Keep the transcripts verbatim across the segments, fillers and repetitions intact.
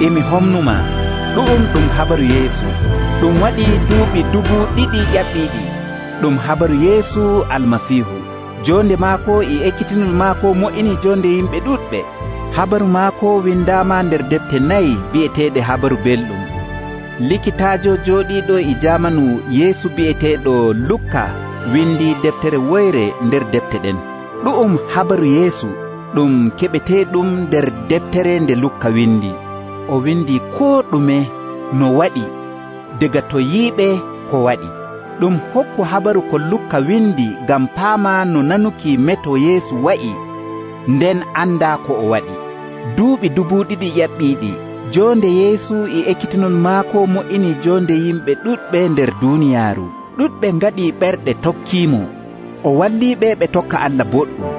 emi homnuma ɗum ɗum habaru Yeesu ɗum waɗi duuɓi dubu ɗiɗi ƴaɓɓiɗi ɗum habaru Yeesu almasihu jonde maako e ekkitinol maako mo'ini jonde yimɓe ɗuɗɓe habaru maako windama nder defte nayi bi'eteɗe habaru belɗum likitajo joɗiɗo e jamanu Yeesu bi'eteɗo Lukka windi deftere woyre nder defte ɗen ɗum habaru Yeesu ɗum keɓeteɗum nder deftere nde Lukka windi o windi ko ɗume no waɗi daga to yiiɓe ko waɗi ɗum hokku habaru ko Lukka windi gam paama no nanuki meto Yeesu wa'i nden anda ko o waɗi duuɓi dubu ɗiɗi ƴaɓɓiɗi jonde Yeesu e ekkitinol maako mo'ini jonde yimɓe ɗuɗɓe nder duniyaaru ɗuɗɓe ngaɗi ɓerɗe tokkimo o walliɓe ɓe tokka Allah boɗɗum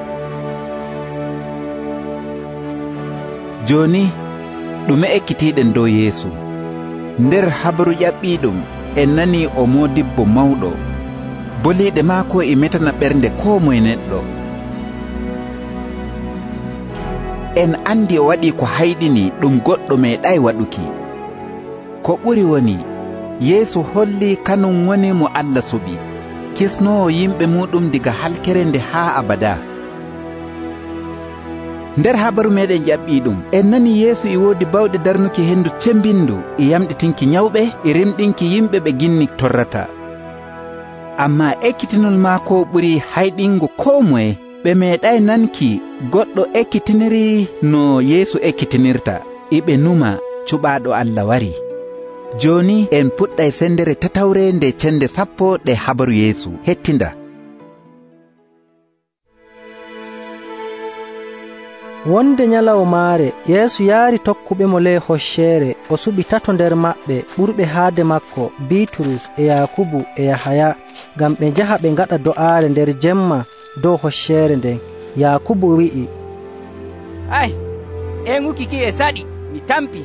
joni ɗume ekkitiɗen dow Yeesu nder habaru ƴaɓɓiɗum en nani o modibbo mawɗo boliɗe maako e metana ɓernde ko moye neɗɗo en andi o waɗi ko hayɗini ɗum goɗɗo meeɗay waɗuki ko ɓuri woni Yeesu holli kanum woni mo Allah suɓi kisnowo yimɓe muɗum diga halkere nde haa abada nder habaru meɗen ƴaɓɓiɗum en nani Yeesu e woodi bawɗe darnuki hendu cembindu e yamɗitinki nyawɓe e rimɗinki yimɓe ɓe ginni torrata amma ekkitinol maako ɓuri hayɗingo ko moye ɓe meeɗay nanki goɗɗo ekkitiniri no Yeesu ekkitinirta iɓe numa cuɓaɗo Allah wari joni en puɗɗay sendere tatawre nde cende sappo ɗe habaru Yeesu hettinda wonde nyalawmaare Yeesu yaari tokkuɓe mo ley hoccere o suɓi tato nder maɓɓe ɓurɓe haade makko Bitrus e Yakubu e Yahaya ngam ɓe njaha ɓe ngaɗa do'aare nder jemma dow hoccere nden Yakubu wi'i ay enguki ki e saɗi mi tampi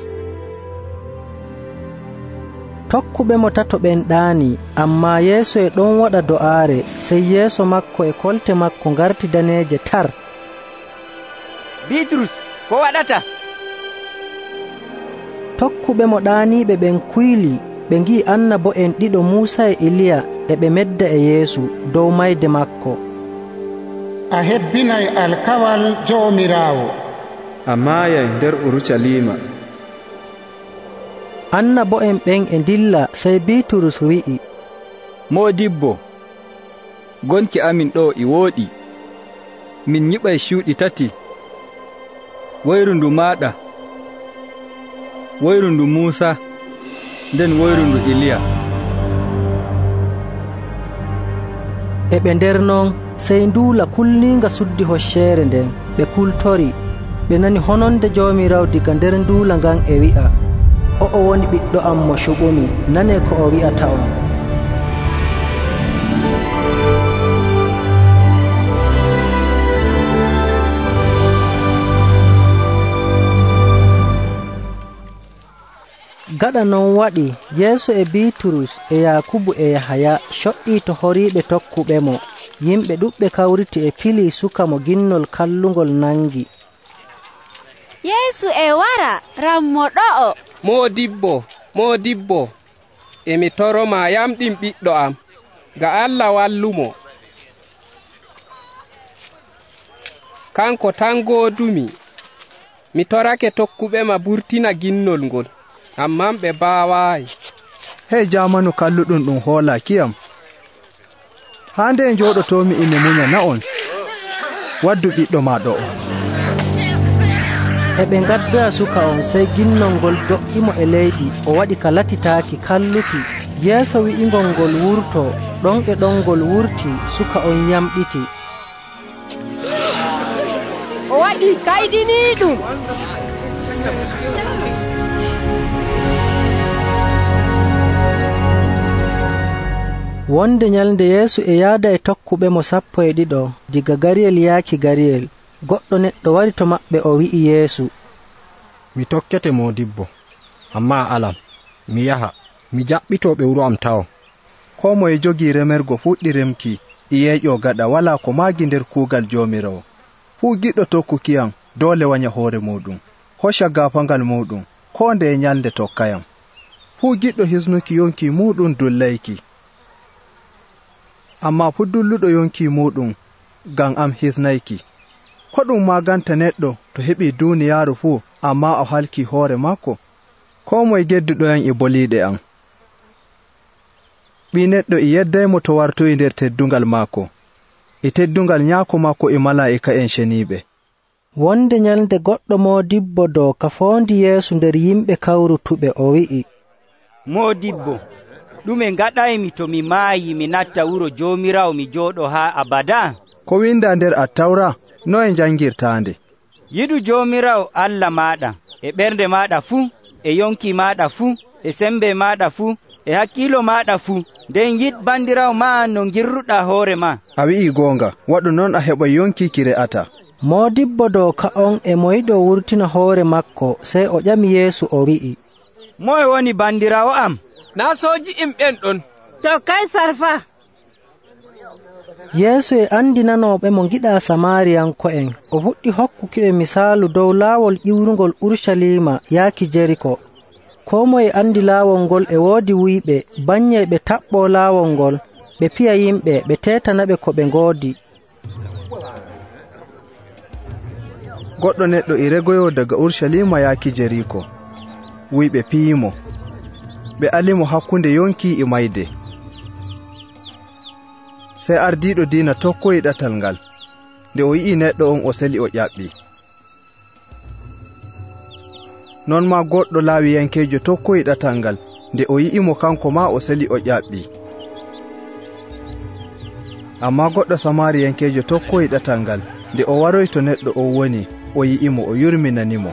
tokkuɓe mo tato ɓen ɗaani amma Yeesu e ɗon waɗa do'aare sey yeeso makko e kolte makko ngarti daneeje tar Bitrus ko waɗata tokkuɓe mo ɗaaniɓe ɓen kuyli ɓe ngi annabo en ɗiɗo Muusa e Iliya e ɓe medda e Yeesu dow mayde makko a hebbinay alkawal joomiraawo a maayay nder Urusalima annabo en ɓen e dilla sey Bitrus wi'i modibbo gonki amin ɗo e wooɗi min nyiɓay cuuɗi tati woyru ndu maɗa woyru ndu Muusa nden woyru ndu Iliya e ɓe nder non sey nduula kulninga suddi hoccere nden ɓe kultori ɓe nani hononde Joomiraawo diga nder nduula ngan e wi'a o o woni ɓiɗɗo am mo cuɓumi nane ko o wi'ata on gaɗa non waɗi Yeesu e Bitrus e Yakubu e Yahaya coƴƴii to horiiɓe tokkuɓe mo yimɓe ɗuɓɓe kawriti e pili suka mo ginnol kallugol nangi Yeesu e wara rammo ɗo'o modibbo modibbo emi toroma yamɗin ɓiɗɗo am ga Allah wallumo kanko tan godumi mi torake tokkuɓe ma burtina ginnol ngol amma ɓe baawayi hey jamanu kalluɗum ɗum hoola kiyam hande joɗotomi ine munya na on waddu ɓiɗɗo ma ɗo e ɓe gaddoya suka on sey ginnol ngol do'imo e leydi o waɗi ka latitaaki kalluki yeeso wi'ingol ngol wurto ɗon e ɗon ngol wurti suka on yamɗiti o waɗi kaydiniɗum wonde nyalde Yeesu e yaada e tokkuɓe mo sappo e ɗiɗo diga gariyel yaaki gariyel goɗɗo neɗɗo wari to maɓɓe o wi'i Yeesu mi tokkete modibbo amma alam mi yaha mi jaɓɓito ɓe wuro am taw ko moye jogi remergo fuɗɗi remki e yeeƴo gaɗa wala ko maagi nder kuugal Joomiraawo fuu giɗɗo tokkukiyam doole wanya hoore muɗum hocca gaafangal muɗum ko nde nyalde tokkayam. Fuu giɗɗo hisnuki yonki muɗum dullayki. Amma fu dulluɗo yonki muɗum ngam am hisnayki. Ko ɗum maganta neɗɗo to heɓi duniyaaru fuu amma o halki hoore makko? Ko moye gedduɗoyam e boliɗe am. Ɓi neɗɗo e yeddaymo to wartoyi nder teddungal maako, e teddungal nyaako makko e malaa'ika en ceniiɓe. Wonde nyalde goɗɗo modibbo doka foondi Yeesu nder yimɓe kawrutuɓe o wi'i, Modibbo, ɗume ngaɗaymi to mi maayi mi natta wuro Joomiraawo mi jooɗo haa abada? Ko winda nder Attawra noye jangirtaande? Yiɗu Joomiraawo Allah maɗa e ɓernde maɗa fuu, e yonki maɗa fuu, e sembe maɗa fuu, e hakkilo maɗa fuu, nden yiɗ bandirawo ma no girruɗa hoore ma. A wi'i goonga, waɗu noon a heɓa yonki ki re'ata. Modibbo doka on e moyiɗo wurtina hoore makko, sey o ƴami Yeesu o wi'i, Moye woni bandirawo am? Na soji imɓen ɗon. To Kaisar fa. Yeesu e andinanoɓe mo giɗa Samariyanko'en, o fuɗɗi hokkukiɓe misaalu dow laawol ƴiwrungol Urushalima yaaki Jeriko. Ko moye andi laawol ngol e woodi wuyɓe, banye ɓe taɓɓo laawol ngol, ɓe piya yimɓe, ɓe tetanaɓe ko ɓe ngoodi. Goɗɗo neɗɗo e regoyo daga Urushalima yaaki Jeriko. Wuyɓe piyimo, ɓe alimo hakkunde yonki e mayde. Sey ardiɗo diina tokkoyi ɗatal ngal. Nde o yi'i neɗɗo on o seli o ƴaɓɓi. Non ma goɗɗo laawiyankejo tokkoyi ɗatal ngal. Nde o yi'imo kanko ma o seli o ƴaɓɓi. Amma goɗɗo Samariyankejo tokkoyi ɗatal ngal. Nde o waroyi to neɗɗo o woni, o yi'imo o yurminanimo.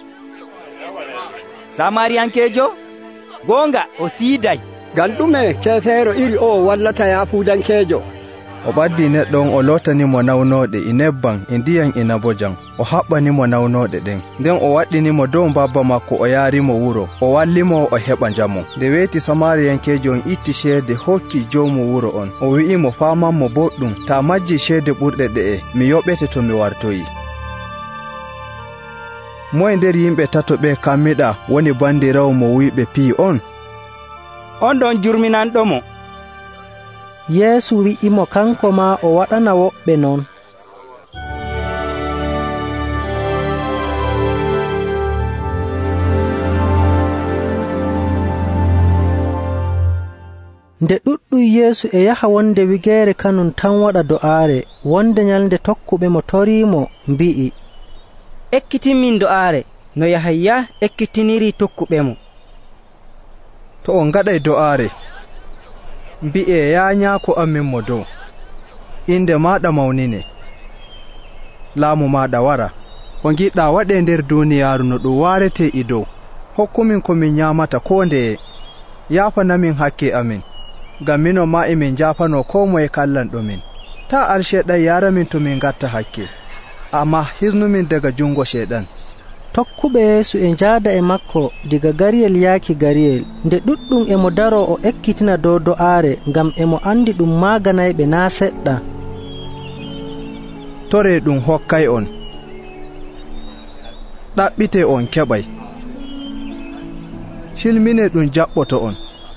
Samariyankejo? Gonga o siiday. Ngam ɗume kefeero iri o wallata yaafuujankeejo? O ɓaddi neɗɗo on o lootanimo nawnoɗe e nebban e ndiyam inabojam, o haɓɓanimo nawnoɗe ɗen, nden o waɗɗinimo dow mbabba makko o yaarimo wuro, o wallimo o heɓa njamu. Nde weeti Samariyankejo on itti ceede hokki joomu wuro on, o wi'imo faamanmo boɗɗum, ta majji ceede ɓurɗe ɗe'e, mi yoɓete to mi wartoyi. Moye nder yimɓe tato ɓe kammiɗa woni bandirawo mo wuyɓe piyi on? On ɗon jurminanɗomo. Yeesu wi'imo kanko ma o waɗana woɓɓe non. Nde ɗuɗɗum Yeesu e yaha wonde wigeere kanum tan waɗa do'aare, wonde nyalde tokkuɓe mo toriimo mbi'i, Ekkitinmin do'aare no Yahaya ekkitiniri tokkuɓe mo. To on ngaɗay do'aare, mbi'e yaa nyaako amin mo dow, inde maɗa mawnine, laamu maɗa wara, ko ngiɗɗa waɗe nder duniyaaru no ɗum waarete e dow. Hokkumin ko min nyaamata ko ndeye, yaafanamin hakke amin, ngam minon ma emin jaafano ko moye kallanɗo min. Ta ar sheeɗan yaramin to min gatta hakke, amma hisnumin daga jungo sheeɗan. Tokkuɓe Yeesu e njaada e makko diga gariyel yaaki gariyel, nde ɗuɗɗum emo daro o ekkitina dow do'aare, ngam emo andi ɗum maaganayɓe naa seɗɗa. Tore ɗum hokkay on, ɗaɓɓite on keɓay, silmine ɗum jaɓɓoto on,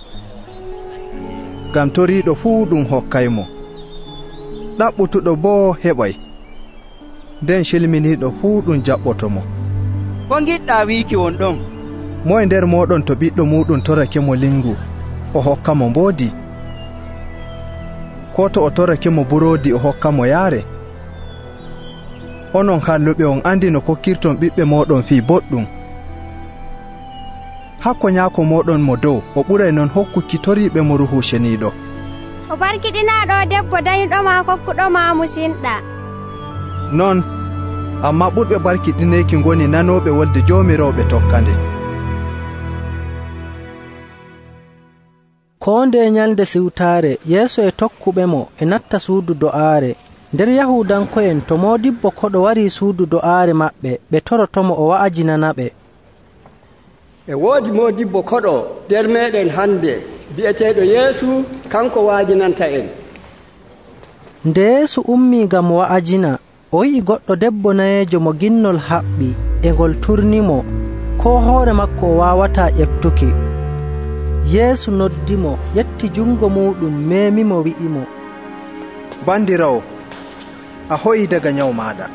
ngam toriiɗo fuu ɗum hokkaymo, ɗaɓɓutuɗo boo heɓay, nden silminiiɗo fuu ɗum jaɓɓotomo. Ko ngiɗɗa wiiki won ɗon? Moye nder moɗon to ɓiɗɗo muɗum torake mo lingu, o hokka mo mboodi? Ko to o torake mo buroodi o hokka mo yaare? Onon halluɓe on andi no kokkirton ɓiɓɓe moɗon fii boɗɗum. Hakko nyaako moɗon mo dow, o ɓuray non hokkuki toriiɓe mo Ruhu Ceniiɗo. O barkiɗinaaɗo debbo dañuɗoma kokkuɗoma musinɗa. Non, amma ɓurɓe barkiɗineeki ngoni nanooɓe wolde Joomiraawo ɓe tokkande. Ko nde nyalde siwtaare, Yeesu e tokkuɓe mo e natta suudu do'aare. Nder Yahudanko'en to modibbo koɗo wari suudu do'aare maɓɓe, ɓe torotomo o wa'ajinanaɓe. E woodi modibbo koɗo nder meɗen hande, bi'eteeɗo Yeesu, kanko waajinanta en. Nde Yeesu ummi ngam wa'ajina, o yi'i goɗɗo debbo nayeejo mo ginnol haɓɓi, e ngol turnimo, ko hoore makko o wawata ƴeftuki. Yeesu noddimo yetti jungo muɗum memimo wi'imo, bandirawo, a hoyi daga nyaw maɗa.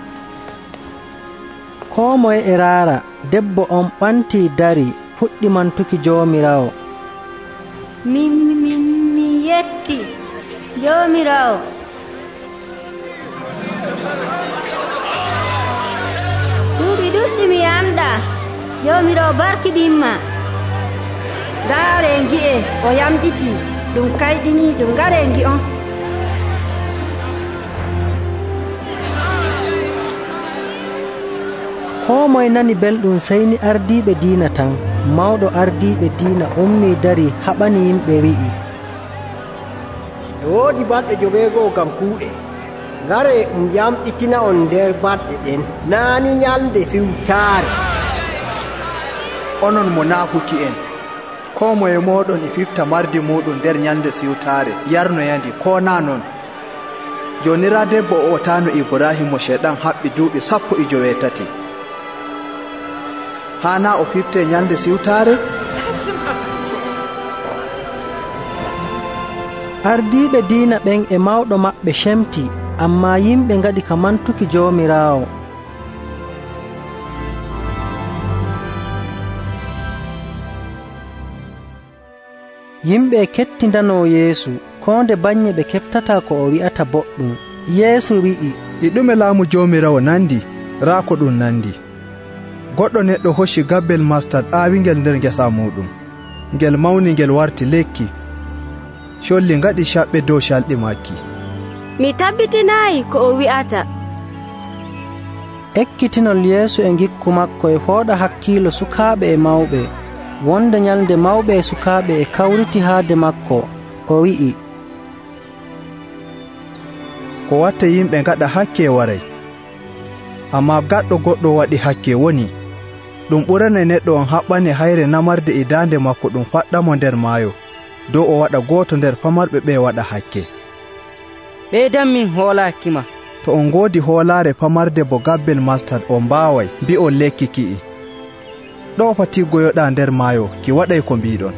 Ko moye e raara, debbo on ɓanti dari fuɗɗi mantuki Joomiraawo. min min mi yetti Joomiraawo. duuɓi ɗuɗɗi mi yamɗa, Joomiraawo barkiɗinma. Ndaare ngi'e o yamɗiti, ɗum kayɗini ɗum ngare ngi on. Ko moye nani belɗum seyni ardiiɓe diina tan. Mawɗo ardiiɓe diina ummi dari haɓani yimɓe wi'i, e woodi balɗe joweego'o gam kuuɗe. Ngare um yamɗitina on nder balɗe ɗen, naani nyalde siwtaare. Onon mo naafuki en, ko moye moɗon e fifta mardi muɗum nder nyalde siwtaare yarnoyandi, ko na non? Jonira debbo o tano Ibrahim mo sheɗan haɓɓi duuɓi sappo e joweetati. hana o fifte nyalde siwtaare? Ardiiɓe diina ɓen e mawɗo maɓɓe shemti, amma yimɓe ngaɗi ka mantuki Joomiraawo. Yimɓe kettindano Yeesu, ko nde banye ɓe keɓtata ko o wi'ata boɗɗum. Yeesu wi'i, e ɗume laamu Joomiraawo nandi, raa ko ɗum nandi. Goɗɗo neɗɗo hoshi gabbel mastad aawingel nder ngesa muɗum, ngel mawni ngel warti lekki, colli ngaɗi shaɓɓe dow calɗi makki. Mi tabbitinayi ko o wi'ata. Ekkitinol Yeesu e ngikku makko e fooɗa hakkiilo sukaaɓe e mawɓe. Wonde nyalde mawɓe e sukaaɓe e kawriti haade makko, o wi'i, ko watta yimɓe ngaɗa hakke waray, amma gaɗɗo goɗɗo waɗi hakke woni. Ɗum ɓurane neɗɗo on haɓɓane hayre namarde e daande makko ɗum faɗɗamo nder maayo, dow o waɗa gooto nder famarɓe ɓe waɗa hakke. ɓeydan min hoolaaki ma. To on ngoodi hoolaare famarde bo gabbel mastad o mbaaway mbi'on lekki ki'i. Ɗo fati goyoɗa nder maayo ki waɗay ko mbiɗon.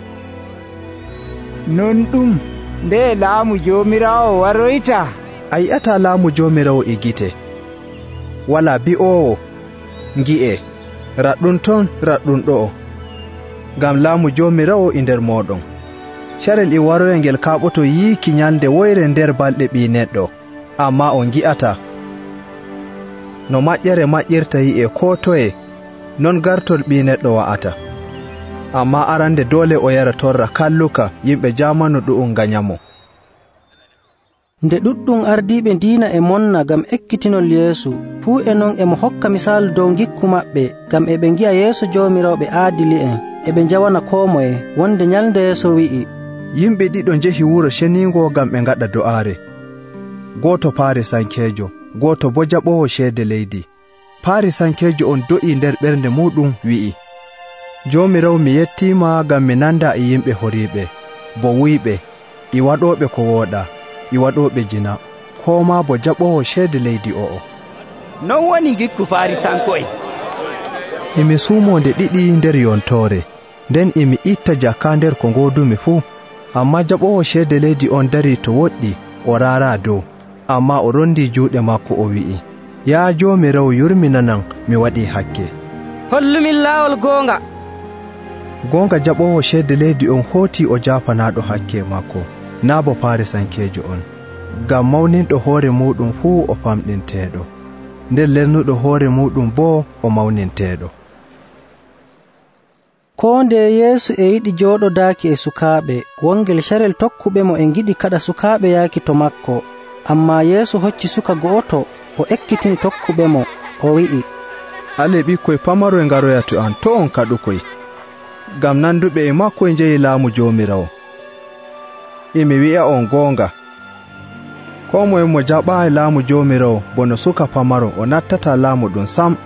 Non ɗum nde laamu Joomiraawo waroyta. A yi'ata laamu Joomiraawo e gite, wala bi'owo ngi'e, raɗɗum ton raɗɗum ɗo'o, ngam laamu Joomiraawo e nder moɗon. Carel e waroya ngel kaɓoto yiiki nyalde woyre nder balɗe ɓi neɗɗo, amma on gi'ata. No maƴƴere maƴƴirta yi'e ko toye, non gartol ɓi neɗɗo wa'ata. Amma arande dole o yara torra kalluka yimɓe jamanu ɗu'um ganyamo. Nde ɗuɗɗum ardiiɓe diina e monna gam ekkitinol Yeesu, fuu e non emo hokka misaalu dow ngikku maɓɓe, gam eɓe ngi'a yeeso Joomiraawo ɓe aadili en, eɓe jawana ko moye. Wonde nyalde Yeesu wi'i, yimɓe ɗiɗo njehi wuro ceniingo gam ɓe ngaɗa do'aare. Gooto Paarisankeejo, gooto bo jaɓowo ceede leydi. Paarisankeejo on do'i nder ɓernde muɗum wi'i, Joomiraawo, mi yettima gam mi nanda e yimɓe horiiɓe, bo wuyɓe, i waɗoɓe ko wooɗa, i waɗoɓe jina, ko ma bo jaɓowo ceede leydi o'o. Non woni ngikku Faarisanko'en. Imi suumonde ɗiɗi nder yontoore, nden imi itta jakka nder ko ngodumi fuu, amma jaɓowo ceede leydi on dari to woɗɗi o raara dow, amma o rondi juuɗe makko o wi'i, yaa Joomiraawo, yurminanan mi waɗi hakke. Hollumin laawol goonga. Goonga jaɓowo ceede leydi on hooti o jaafanaɗo hakke makko, naa bo Paarisankeejo on, ngam mawninɗo hoore muɗum fuu o famɗinteeɗo, nden lennuɗo hoore muɗum boo o mawninteeɗo. Ko nde Yeesu e yiɗi jooɗodaaki e sukaaɓe, wongel carel tokkuɓe mo e ngiɗi kaɗa sukaaɓe yaaki to makko. Amma Yeesu hocci suka go'oto, o ekkitini tokkuɓe mo, o wi'i, ale ɓikkoy pamaroy ngaroya to an, to on kaɗukoy, ngam nanduɓe e makko e njeyi laamu Joomiraawo. Imi wi'a on goonga, ko moye mo jaɓaayi laamu Joomiraawo bono suka pamaro o nattata laamu ɗum sam.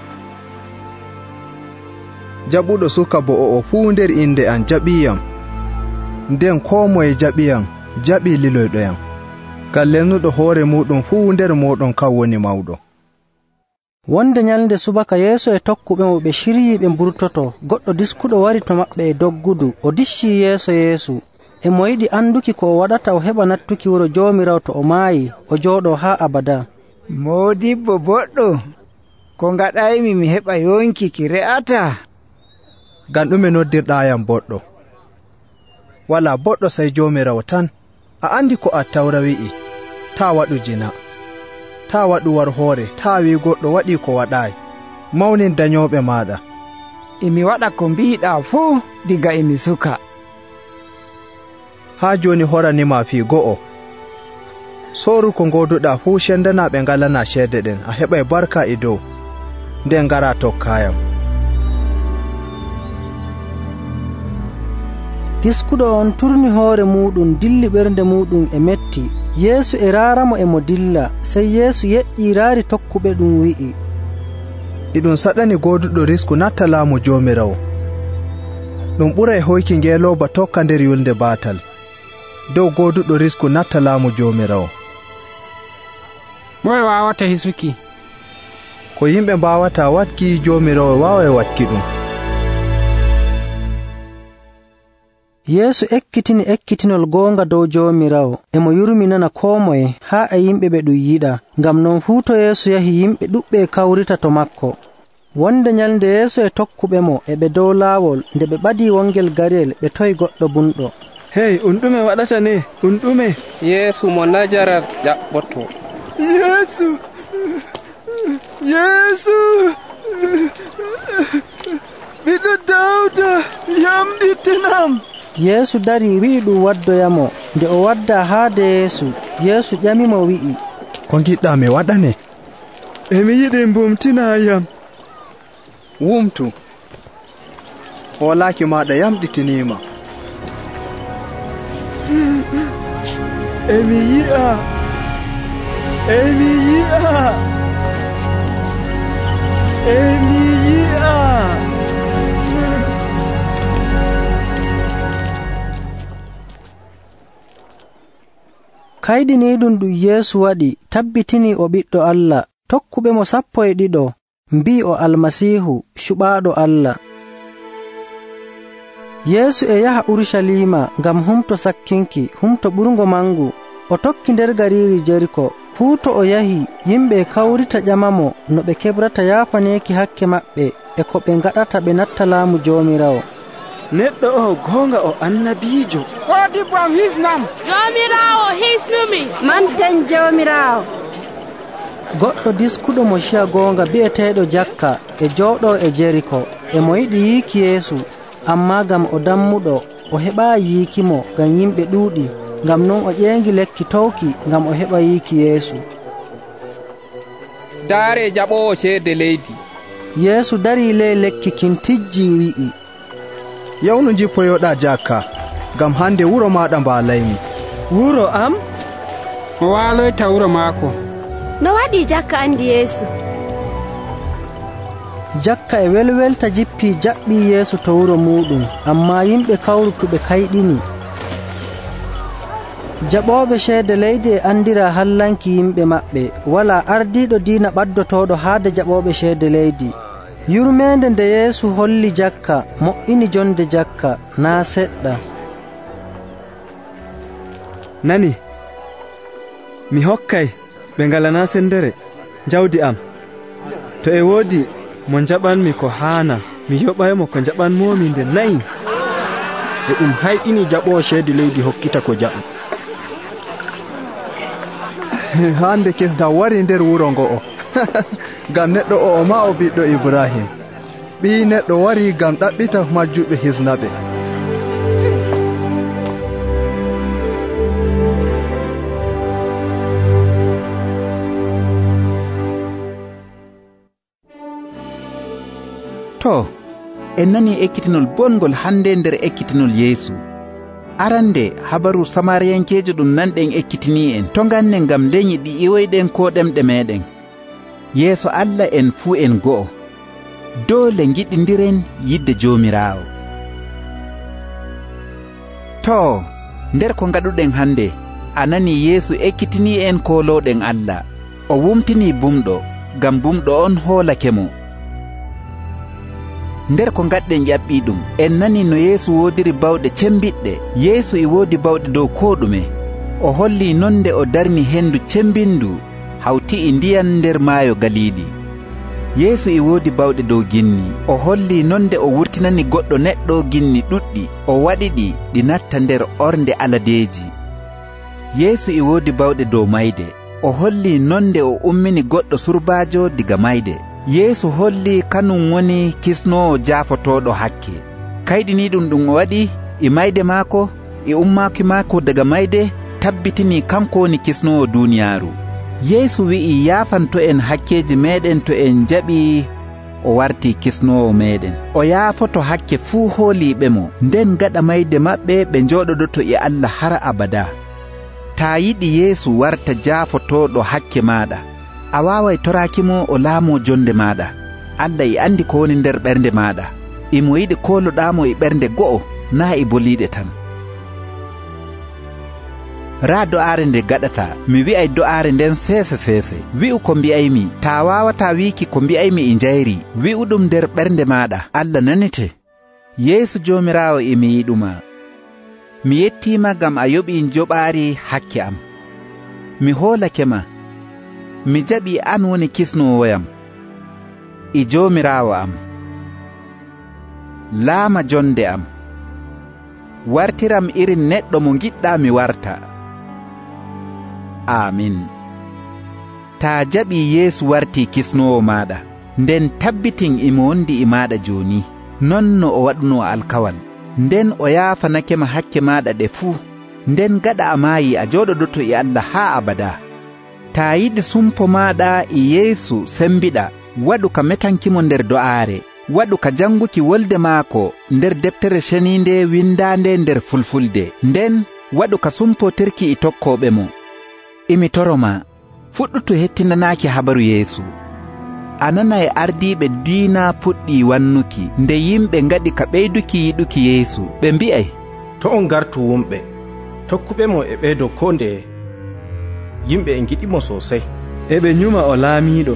Jaɓuɗo suka bo o fuu nder inde an jaɓiyam, nden ko moye jaɓiyam jaɓi liloyɗoyam, ngam lennuɗo hoore muɗum fuu nder moɗon kan woni mawɗo. Wonde nyalde subaka Yesu e tokkuɓe mo ɓe shiryi ɓe mburtoto, goɗɗo diskuɗo wari to maɓɓe e doggudu, o dicci yeeso Yeesu. E mo yiɗi anduki ko o waɗata o heɓa nattuki wuro Joomiraawo to o maayi, o jooɗo haa abada. Moodibbo boɗɗo, ko ngaɗaymi mi heɓa yonki ki re'ata? Ngam ɗume noddirɗa yam boɗɗo? Wala boɗɗo sey Joomiraawo tan. A andi ko Attawra wi'i, ta waɗu jina, ta waɗu war hoore, ta wi goɗɗo waɗi ko waɗayi, mawnin dañoɓe maɗa. Imi waɗa ko mbiɗa fuu diga imi suka. Ha joni horanima fi go'o. Soru ko ngoduɗa fuu sendana ɓe ngalana ceede ɗen, a heɓay barka e dow, nden ngara tokkayam. Diskuɗo on turni hoore muɗum, dilli ɓernde muɗum e metti. Yeesu e raaramo e mo dilla, sey Yeesu yeƴƴi raari tokkuɓe ɗum wi'i, iɗum saɗani goduɗo risku natta laamu Joomiraawo. Ɗum ɓuray hoyki ngeelooba tokka nder yulnde baatal dow goduɗo risku natta laamu Joomiraawo. Moye wawata hisuki? Ko yimɓe mbawata watki, Joomiraawo waway watki ɗum. Yeesu ekkitini ekkitinol goonga dow Joomiraawo, emo yurminana koo moye haa e yimɓe ɓe ɗum yiɗa. Ngam non fuu to Yeesu yahi, yimɓe ɗuɓɓe kawrita to makko. Wonde nyalnde Yeesu e tokkuɓe mo e ɓe dow laawol, nde ɓe ɓadi wongel gariyel, ɓe toyi goɗɗo bunɗo. Hey, un ɗume waɗata ne? Un ɗume? Yeesu mo Najarat jaɓɓoto. Yeesu! Yeesu! Ɓiɗɗo Dawda, yamɗittinam! Yeesu dari wi'i ɗum waddoyamo. Nde o wadda haade Yeesu, Yeesu ƴamimo wi'i, ko giɗɗa mi waɗane? Emi yiɗi mbumtina yam. Wumtu, hoolaaki maɗa yamɗitinima. Emi yi'a, emi yi'a, emi yi'a. Kayɗiniiɗum ɗum Yeesu waɗi tabbitini o ɓiɗɗo Allah. Tokkuɓe mo sappo e ɗiɗo mbi o Almasiihu, cuɓaaɗo Allah. Yeesu e yaha Urusalima ngam humto sakkinki, humto ɓurngo mangu. O tokki nder gariiri Jeriko. Fuu to o yahi, yimɓe kawrita ƴamamo no ɓe kebrata yaafaneeki hakke maɓɓe e ko ɓe ngaɗata ɓe natta laamu Joomiraawo. Neɗɗo o goonga o annabiijo. Moodibbo am hisnam. Joomiraawo hisnumi. Manten Joomiraawo. Goɗɗo diskuɗo mo ciya goonga bi'eteeɗo Jakka e jooɗo e Jeriko, e mo yiɗi yiiki Yeesu, amma ngam o dammuɗo o heɓaayi yiikimo ngam yimɓe ɗuuɗi. Ngam non o ƴeengi lekki towki ngam o heɓa yiiki Yeesu. Daare jaɓowo ceede leydi. Yeesu dari ley lekki kin tijji wi'i, yawnu jippoyoɗa Jakka, ngam hande wuro maɗa mbaalaymi. Wuro am? O waaloyta wuro maako. No waɗi Jakka andi Yeesu? Jakka e welwelta jippi jaɓɓi Yeesu to wuro muɗum, amma yimɓe kawrutuɓe kayɗini. Jaɓoɓe ceede leydi e andira hallanki yimɓe maɓɓe, wala ardiɗo diina ɓaddotoɗo haade jaɓoɓe ceede leydi. Yurmende nde Yeesu holli Jakka mo'ini jonde Jakka naa seɗɗa. Nani, mi hokkay ɓe ngalana sendere jawdi am. To e woodi mo jaɓanmi ko haana, mi yoɓaymo ko jaɓanmomi nde nayi. E ɗum hayɗini jaɓowo ceede leydi hokkita ko jaɓi. Hande kesda wari nder wuro ngo'o. Ngam neɗɗo o o ma o ɓiɗɗo Ibrahim. Ɓii neɗɗo wari ngam ɗaɓɓita majjuɓe hisnaɓe. To, en nani ekkitinol bongol hande nder ekkitinol Yeesu. Arande habaru samariyankejo ɗum nanɗen ekkitini en to ganne ngam leñi ɗi iwoyɗen ko ɗemɗe meɗen. Yeeso Allah en fuu en go'o. Dole giɗindiren yidde Joomiraawo. To, nder ko ngaɗuɗen hande, a nani Yeesu ekkitini en koloɗen Allah. O wumtini bumɗo, ngam bumɗo on hoolake mo. nder ko gaɗɗen ƴaɓɓi ɗum en nani no Yeesu woodiri bawɗe cembiɗɗe. Yeesu e woodi bawɗe dow ko ɗume. o holli nonde o darni hendu cembindu hawti e ndiyam nder maayo Galili. Yeesu e woodi bawɗe dow ginni. o holli nonde o wurtinani goɗɗo neɗɗo ginni ɗuɗɗi o waɗi ɗi ɗi natta nder ornde aladeeji. Yeesu e woodi bawɗe dow mayde. o holli nonde o ummini goɗɗo surbaajo diga mayde. Yeesu holli kanum woni kisnowo jaafotoɗo hakke. kayɗiniɗum ɗum o waɗi e mayde maako e ummaaki maako daga mayde tabbitini kanko woni kisnowo duniyaaru. Yeesu wi'i yaafanto en hakkeji meɗen to en jaɓi o warti kisnowo meɗen. o yaafoto hakke fuu hooliɓe mo nden gaɗa mayde maɓɓe ɓe jooɗodoto e Allah har abada. ta yiɗi Yeesu warta jaafotoɗo hakke maɗa a waaway torakimo o laamo jonde maɗa. Allah e andi ko woni nder ɓernde maɗa. imo yiɗi koloɗamo e ɓernde go'o na e boliɗe tan. raa do'aare nde gaɗata mi wi'ay do'aare nden seese seese. wi'u ko mbi'aymi. ta wawata wiki ko mbi'aymi e njayri. wi'u ɗum nder ɓernde maɗa. Allah nanite. Yeesu jomirawo emi yiɗuma. mi yettima gam a yoɓi joɓaari hakke am. mi hoolake ma. mi jaɓi an woni kisnowoyam e jomirawo am. laama jonde am. wartiram irin neɗɗo mo giɗɗa mi warta. amin. ta jaɓi Yeesu warti kisnowo maɗa nden tabbitin imo wondi e maɗa joni non no o waɗuno alkawal. nden o yaafanakema hakke maɗa ɗe fuu. nden gaɗa a maayi a jooɗodoto e Allah haa abada. ta yiɗi sumpo maɗa e Yeesu sembiɗa waɗu ka metankimo nder do'aare. waɗu ka janguki wolde maako nder deftere ceninde windande nder fulfulde. nden waɗu ka sumpotirki e tokkoɓe mo. imi toroma fuɗɗutu hettinanaaki habaru Yeesu. a nana e ardiiɓe diina puɗɗi wannuki nde yimɓe ngaɗi ka ɓeyduki yiɗuki Yeesu. ɓe mbi'ay to on gartu wumɓe tokkuɓe mo e ɓeydo ko nde yimɓe e giɗimo sosai. e ɓe nyuma o laamiɗo.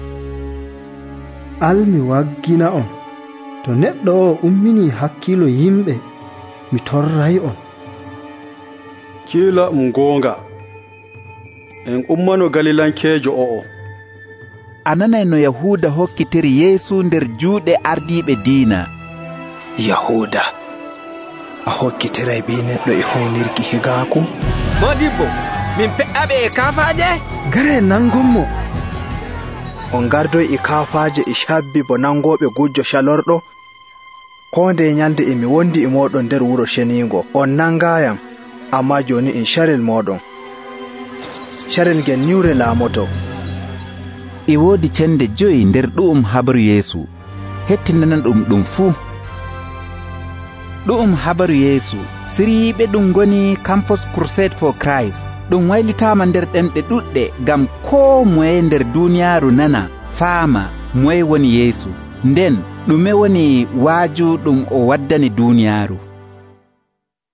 almi waggina on to neɗɗo o ummini hakkilo yimɓe mi torray on. kiila um goonga en ummano galilankeejo o'o. a nanay no Yahuda hokkitiri Yeesu nder juuɗe ardiiɓe diina. Yahuda a hokkitiray bi neɗɗo e hownirki higaku. modibbo min pe'aɓe e kaafaje. gare nangonmo. on gardoy e kaafaje e shabbi bo nangoɓe gujjo shalorɗo. ko nde nyalde emi wondi e moɗon nder wuro sheningo. on nangayam amma joni en sharel moɗon. sharel gen niwre laamoto. e woodi cende joyi nder ɗu'um habaru Yeesu. hettinanan ɗum ɗum fuu. ɗu'um habaru Yeesu siriyiɓe ɗum goni Campus Crusade for Christ. ɗum waylitama nder ɗenɗe ɗuɗɗe gam ko moye nder duniyaaru nana faama moye woni Yeesu nden ɗume woni waaju ɗum o waddani duniyaaru.